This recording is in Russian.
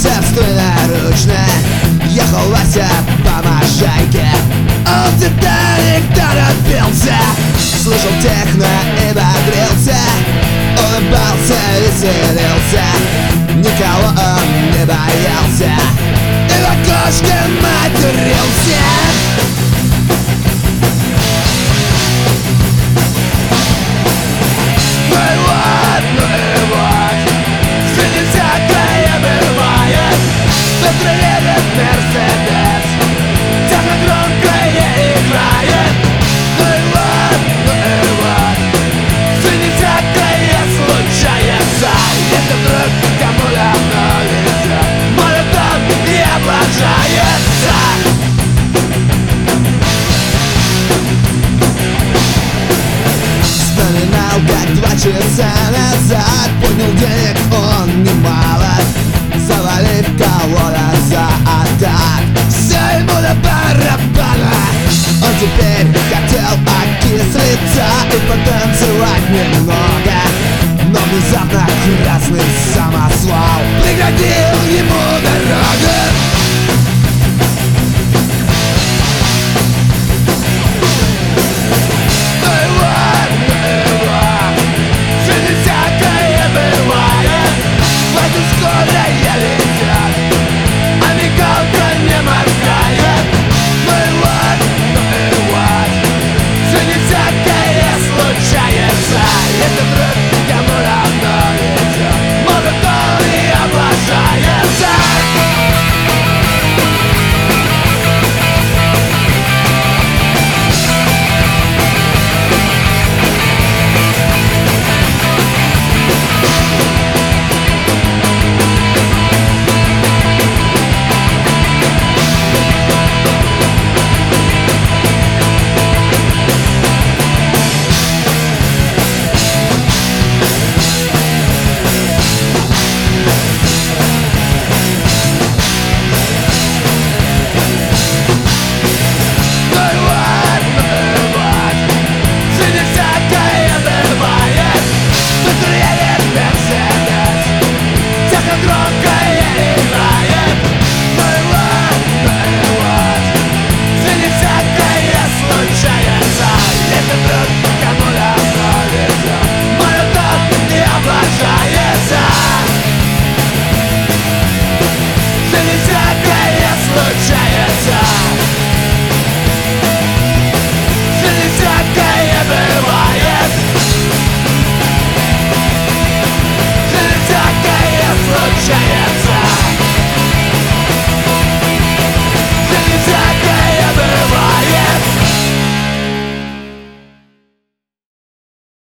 собственноручно ехал Вася по Можайке. Он детали кто напился, слушал техно и бодрился, улыбался, веселился, никого он не боялся и в окошко матерился. Вспоминал, как 2 часа назад понял, денег он немало, завалив кого-то за атак. Все ему до барабана. Он теперь хотел окислиться и потанцевать немного, но внезапно красный самосвал преградил ему дорогу.